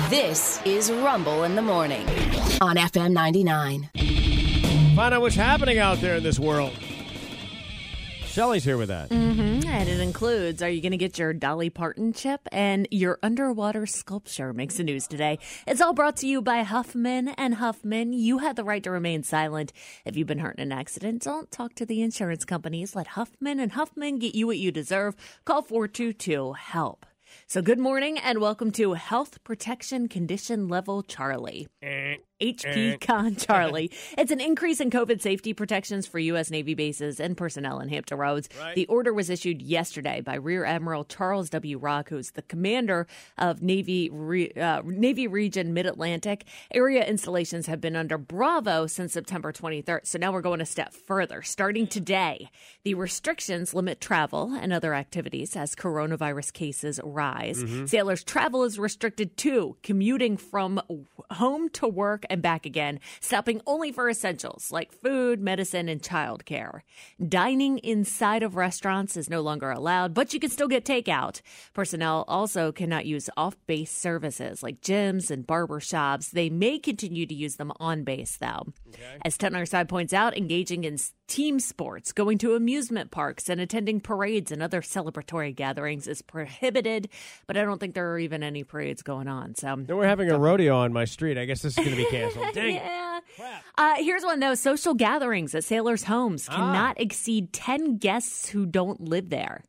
This is Rumble in the Morning on FM 99. Find out what's happening out there in this world. Shelly's here with that. And it includes, are you going to get your Dolly Parton chip? And your underwater sculpture makes the news today. It's all brought to you by Huffman and Huffman. You have the right to remain silent. If you've been hurt in an accident, don't talk to the insurance companies. Let Huffman and Huffman get you what you deserve. Call 422-HELP. So good morning and welcome to Health Protection Condition Level Charlie. HP Con Charlie. It's an increase in COVID safety protections for U.S. Navy bases and personnel in Hampton Roads. Right. The order was issued yesterday by Rear Admiral Charles W. Rock, who's the commander of Navy Region Mid-Atlantic. Area installations have been under Bravo since September 23rd. So now we're going a step further. Starting today, the restrictions limit travel and other activities as coronavirus cases rise. Sailors' travel is restricted to commuting from home to work and back again, stopping only for essentials like food, medicine, and childcare. Dining inside of restaurants is no longer allowed, but you can still get takeout. Personnel also cannot use off-base services like gyms and barber shops. They may continue to use them on base, though. Okay. As Tennerside points out, engaging in team sports, going to amusement parks, and attending parades and other celebratory gatherings is prohibited, but I don't think there are even any parades going on. So we're having a rodeo on my street. I guess this is going to be canceled. Dang. Yeah. Here's one, though. Social gatherings at sailors' homes cannot exceed 10 guests who don't live there.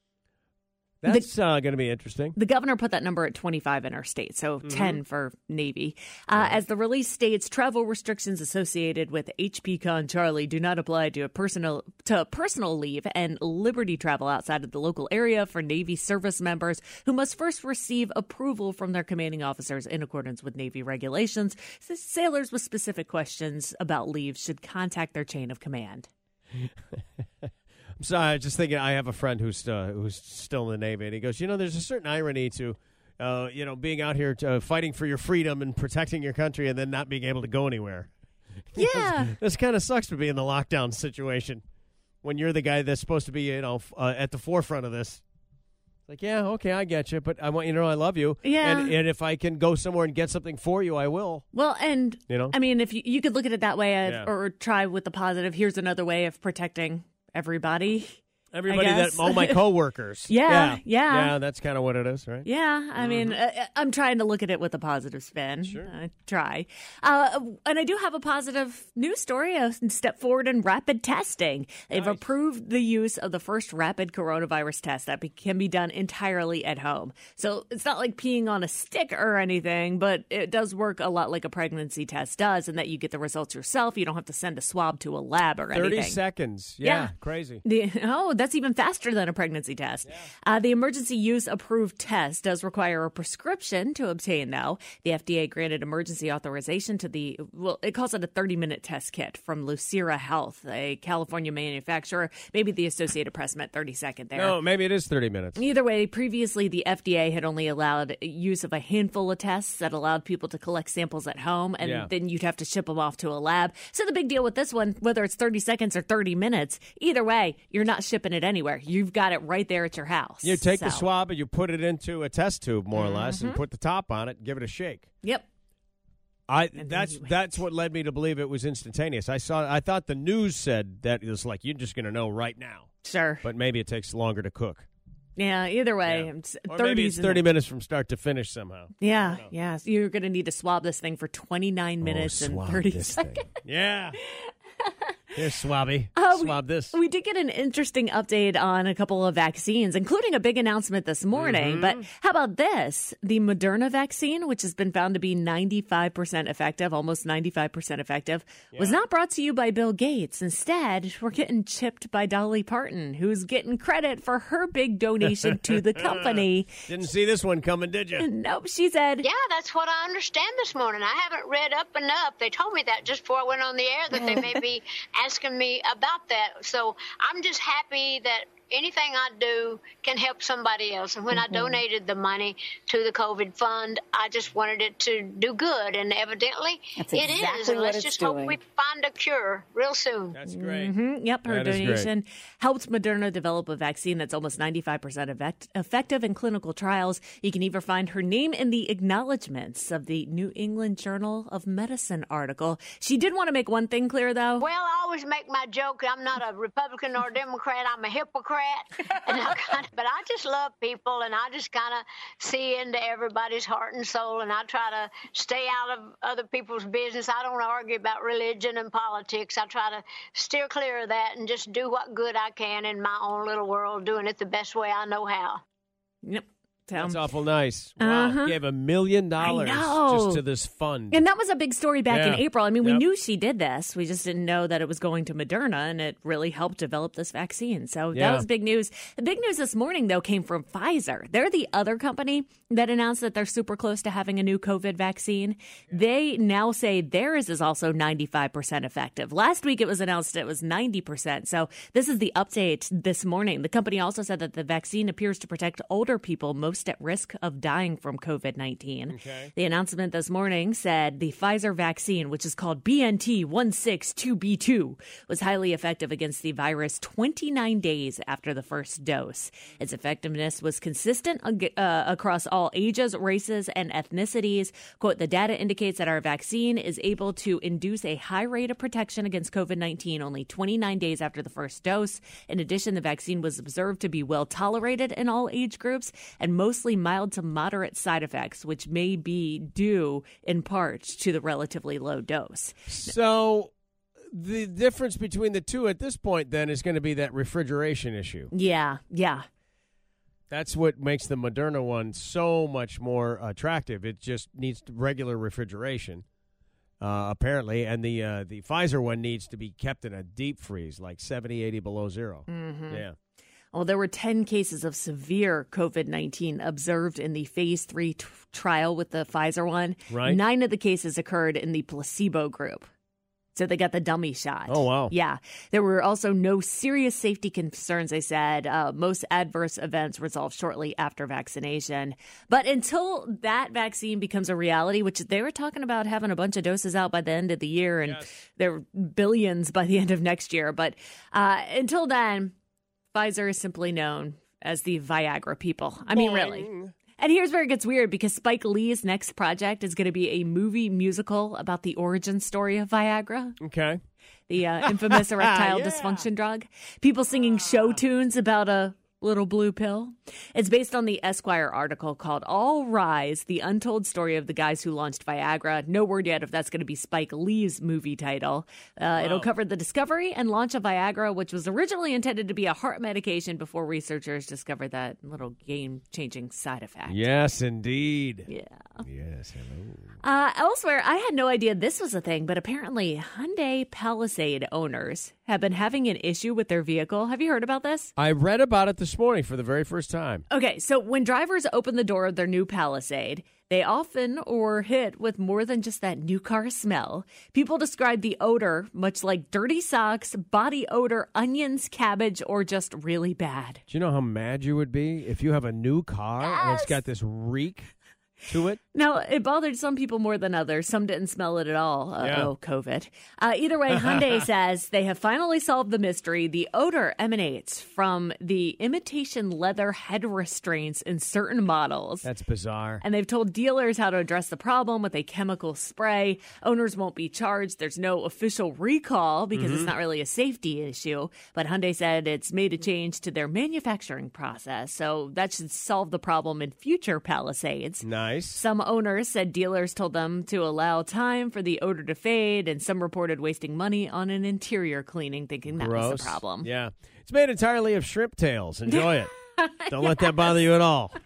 That's going to be interesting. The governor put that number at 25 in our state, so 10 for Navy. As the release states, travel restrictions associated with HP Con Charlie do not apply to personal leave and liberty travel outside of the local area for Navy service members who must first receive approval from their commanding officers in accordance with Navy regulations. So sailors with specific questions about leave should contact their chain of command. I'm sorry, I was just thinking I have a friend who's still in the Navy, and he goes, there's a certain irony to, being out here fighting for your freedom and protecting your country and then not being able to go anywhere. Yeah. This kind of sucks to be in the lockdown situation when you're the guy that's supposed to be, at the forefront of this. Like, yeah, okay, I get you, but I want you to know I love you. Yeah. And if I can go somewhere and get something for you, I will. Well, and, I mean, if you could look at it that way or try with the positive, here's another way of protecting everybody that all my coworkers. Yeah, that's kind of what it is, right? Yeah, I mean, I'm trying to look at it with a positive spin. Sure. I try. And I do have a positive news story, a step forward in rapid testing. They've approved the use of the first rapid coronavirus test that can be done entirely at home. So it's not like peeing on a stick or anything, but it does work a lot like a pregnancy test does, in that you get the results yourself. You don't have to send a swab to a lab or anything. 30 seconds. Yeah. Crazy. That's even faster than a pregnancy test. Yeah. The emergency use approved test does require a prescription to obtain, though. The FDA granted emergency authorization to it calls it a 30-minute test kit from Lucira Health, a California manufacturer. Maybe the Associated Press meant 30 seconds there. No, maybe it is 30 minutes. Either way, previously the FDA had only allowed use of a handful of tests that allowed people to collect samples at home, and then you'd have to ship them off to a lab. So the big deal with this one, whether it's 30 seconds or 30 minutes, either way, you're not shipping it anywhere. You've got it right there at your house. You take the swab and you put it into a test tube, more or less, and put the top on it and give it a shake. Yep. That's what led me to believe it was instantaneous. I thought the news said that it was like you're just going to know right now. Sure. But maybe it takes longer to cook. Yeah, either way. Yeah. Or maybe it's 30 minutes from start to finish somehow. Yeah. So you're going to need to swab this thing for 29 minutes and 30 seconds. Yeah. Here, Swabby. Swab this. We did get an interesting update on a couple of vaccines, including a big announcement this morning. But how about this? The Moderna vaccine, which has been found to be 95% effective, almost 95% effective, was not brought to you by Bill Gates. Instead, we're getting chipped by Dolly Parton, who's getting credit for her big donation to the company. Didn't see this one coming, did you? Nope, she said. Yeah, that's what I understand this morning. I haven't read up enough. They told me that just before I went on the air, that they may be asking me about that. So I'm just happy that anything I do can help somebody else. And when I donated the money to the COVID fund, I just wanted it to do good. And evidently That's it exactly is. And what let's it's just doing. hope we find a cure real soon. That's great. Yep, her That is great. donation helped Moderna develop a vaccine that's almost 95% effective in clinical trials. You can even find her name in the acknowledgments of the New England Journal of Medicine article. She did want to make one thing clear, though. Well, I always make my joke. I'm not a Republican or a Democrat. I'm a hypocrite. And but I just love people, and I just kind of see into everybody's heart and soul, and I try to stay out of other people's business. I don't argue about religion and politics. I try to steer clear of that and just do what good I can in my own little world, doing it the best way I know how. Yep. That's awful nice. Wow. Gave $1 million just to this fund. And that was a big story back in Yeah. April. I mean, we Yep. knew she did this. We just didn't know that it was going to Moderna, and it really helped develop this vaccine. So Yeah. that was big news. The big news this morning, though, came from Pfizer. They're the other company that announced that they're super close to having a new COVID vaccine. They now say theirs is also 95% effective. Last week, it was announced it was 90%. So this is the update this morning. The company also said that the vaccine appears to protect older people most at risk of dying from COVID-19. Okay. The announcement this morning said the Pfizer vaccine, which is called BNT162b2, was highly effective against the virus 29 days after the first dose. Its effectiveness was consistent across all ages, races, and ethnicities. Quote, the data indicates that our vaccine is able to induce a high rate of protection against COVID-19 only 29 days after the first dose. In addition, the vaccine was observed to be well tolerated in all age groups and mostly mild to moderate side effects, which may be due in part to the relatively low dose. So the difference between the two at this point then is going to be that refrigeration issue. Yeah. That's what makes the Moderna one so much more attractive. It just needs regular refrigeration, apparently, and the Pfizer one needs to be kept in a deep freeze, like 70, 80 below zero. Yeah. Well, there were 10 cases of severe COVID-19 observed in the phase 3 trial with the Pfizer one. Right. 9 of the cases occurred in the placebo group. So they got the dummy shot. Oh, wow. Yeah. There were also no serious safety concerns, they said. Most adverse events resolved shortly after vaccination. But until that vaccine becomes a reality, which they were talking about having a bunch of doses out by the end of the year, and there were billions by the end of next year. But until then, Pfizer is simply known as the Viagra people. I mean, really. And here's where it gets weird, because Spike Lee's next project is going to be a movie musical about the origin story of Viagra, Okay. the infamous erectile Yeah. dysfunction drug. People singing show tunes about a little blue pill. It's based on the Esquire article called All Rise, the untold story of the guys who launched Viagra. No word yet if that's going to be Spike Lee's movie title. It'll cover the discovery and launch of Viagra, which was originally intended to be a heart medication before researchers discovered that little game-changing side effect. Yes, indeed. Yeah. Yes, hello. Elsewhere, I had no idea this was a thing, but apparently Hyundai Palisade owners have been having an issue with their vehicle. Have you heard about this? I read about it this morning for the very first time. Okay, so when drivers open the door of their new Palisade, they often are hit with more than just that new car smell. People describe the odor much like dirty socks, body odor, onions, cabbage, or just really bad. Do you know how mad you would be if you have a new car and it's Yes. got this reek to it? Now, it bothered some people more than others. Some didn't smell it at all. Uh-oh, COVID. Either way, Hyundai says they have finally solved the mystery. The odor emanates from the imitation leather head restraints in certain models. That's bizarre. And they've told dealers how to address the problem with a chemical spray. Owners won't be charged. There's no official recall because it's not really a safety issue. But Hyundai said it's made a change to their manufacturing process. So that should solve the problem in future Palisades. Nice. Some owners said dealers told them to allow time for the odor to fade, and some reported wasting money on an interior cleaning, thinking that was the problem. Yeah. It's made entirely of shrimp tails. Enjoy it. Don't let that bother you at all.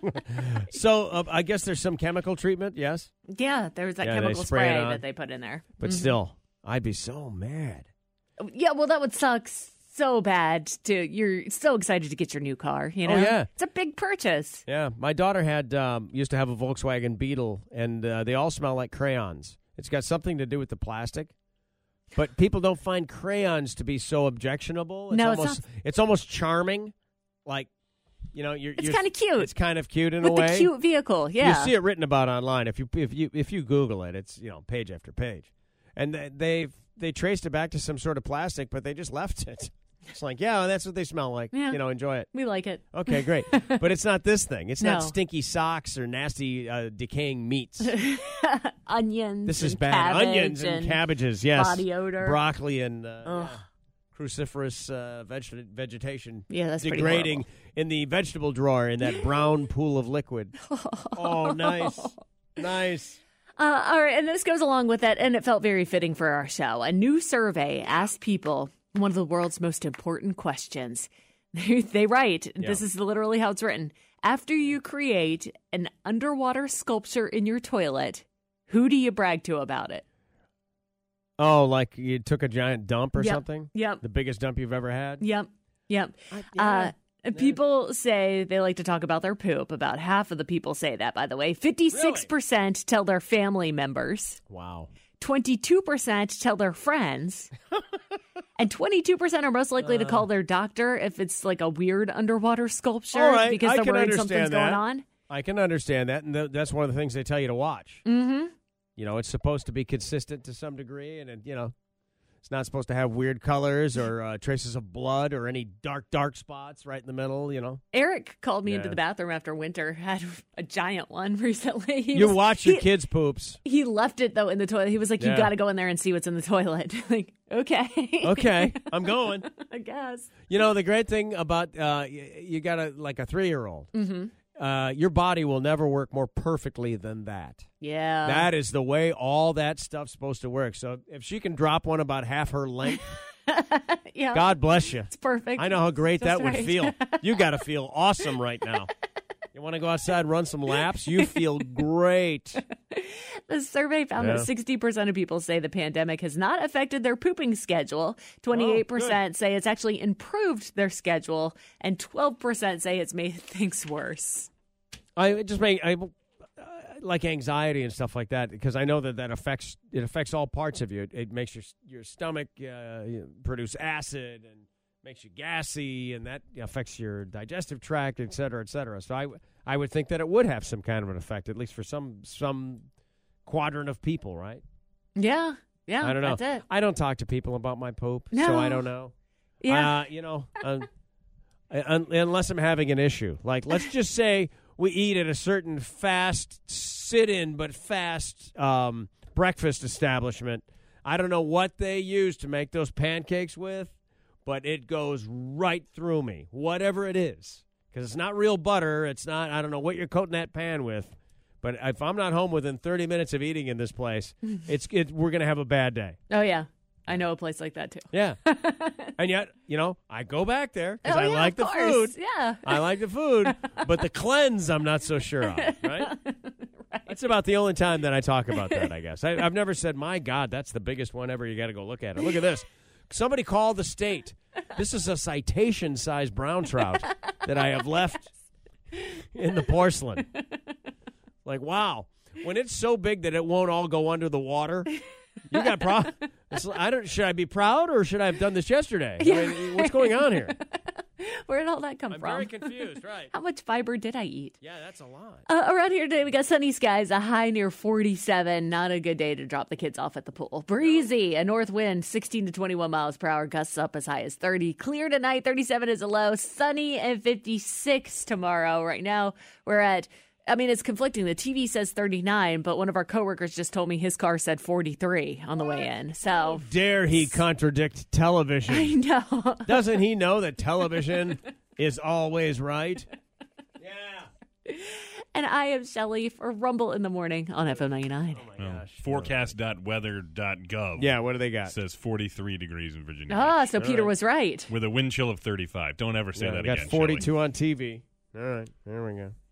So I guess there's some chemical treatment, yes? Yeah, there was that Yeah, they chemical spray it spray on. that they put in there. But still, I'd be so mad. Yeah, well, that would suck so bad. You're so excited to get your new car, you know? Oh, yeah. It's a big purchase. Yeah. My daughter used to have a Volkswagen Beetle, and they all smell like crayons. It's got something to do with the plastic. But people don't find crayons to be so objectionable. No, it's almost charming. Like, it's kind of cute. It's kind of cute in With a way. the cute vehicle, yeah. You see it written about online. If you Google it, it's page after page, and they traced it back to some sort of plastic, but they just left it. It's like, yeah, that's what they smell like. Yeah. Enjoy it. We like it. Okay, great. But it's not this thing. It's No. not stinky socks or nasty decaying meats. Onions. This is and bad. cabbage Onions and cabbages, yes. body odor. Broccoli and cruciferous vegetation. Yeah, that's pretty degrading in the vegetable drawer in that brown pool of liquid. Oh, nice. Nice. All right, and this goes along with that, and it felt very fitting for our show. A new survey asked people one of the world's most important questions. They write, this is literally how it's written, after you create an underwater sculpture in your toilet, who do you brag to about it? Oh, like you took a giant dump or Yep. something? Yep. The biggest dump you've ever had? Yep. Yeah. People say they like to talk about their poop. About half of the people say that, by the way. 56% tell their family members. Wow. 22% tell their friends. And 22% are most likely to call their doctor if it's like a weird underwater sculpture All right, because I they're can worried understand something's that. going on. I can understand that, and that's one of the things they tell you to watch. Mm-hmm. It's supposed to be consistent to some degree, and it's not supposed to have weird colors or traces of blood or any dark spots right in the middle, Eric called me into Yeah. the bathroom after winter. Had a giant one recently. You watch your kids' poops. He left it, though, in the toilet. He was like, you Yeah. got to go in there and see what's in the toilet. Like, okay. Okay, I'm going. I guess. The great thing about you got a 3-year-old. Mm-hmm. Your body will never work more perfectly than that. Yeah. That is the way all that stuff's supposed to work. So if she can drop one about half her length, Yeah. God bless you. It's perfect. I know how great Just that would right. feel. You got to feel awesome right now. You want to go outside and run some laps? You feel great. The survey found that 60% of people say the pandemic has not affected their pooping schedule. 28% say it's actually improved their schedule. And 12% say it's made things worse. I like anxiety and stuff like that because I know that affects all parts of you. It makes your stomach produce acid and makes you gassy, and that affects your digestive tract, et cetera, et cetera. So I would think that it would have some kind of an effect, at least for some quadrant of people, right? Yeah. Yeah. I don't know. That's it. I don't talk to people about my poop, No. so I don't know. Yeah. Unless I'm having an issue. Like, let's just say we eat at a certain fast sit-in but fast breakfast establishment. I don't know what they use to make those pancakes with, but it goes right through me, whatever it is. Because it's not real butter. It's not, I don't know what you're coating that pan with. But if I'm not home within 30 minutes of eating in this place, we're going to have a bad day. Oh, yeah. I know a place like that, too. Yeah. And yet, I go back there because I yeah, like the of course. food. Yeah. I like the food, but the cleanse I'm not so sure of, right? That's about the only time that I talk about that, I guess. I've never said, my God, that's the biggest one ever. You got to go look at it. Look at this. Somebody call the state. This is a citation-sized brown trout that I have left in the porcelain. Like, wow. When it's so big that it won't all go under the water, you got should I be proud or should I have done this yesterday? Yeah. I mean, what's going on here? Where did all that come I'm from? very confused, right? How much fiber did I eat? Yeah, that's a lot. Around here today, we got sunny skies, a high near 47. Not a good day to drop the kids off at the pool. Breezy, a north wind, 16 to 21 miles per hour, gusts up as high as 30. Clear tonight, 37 is a low. Sunny and 56 tomorrow. Right now, we're at, it's conflicting. The TV says 39, but one of our coworkers just told me his car said 43 on the way in. So Dare he contradict television? I know. Doesn't he know that television is always right? Yeah. And I am Shelley for Rumble in the Morning on FM 99. Oh, my gosh. Forecast.weather.gov. Yeah, what do they got? Says 43 degrees in Virginia Ah, Beach. so Peter was right. With a wind chill of 35. Don't ever say Yeah, that we got again, 42 Shelley. on TV. All right, there we go.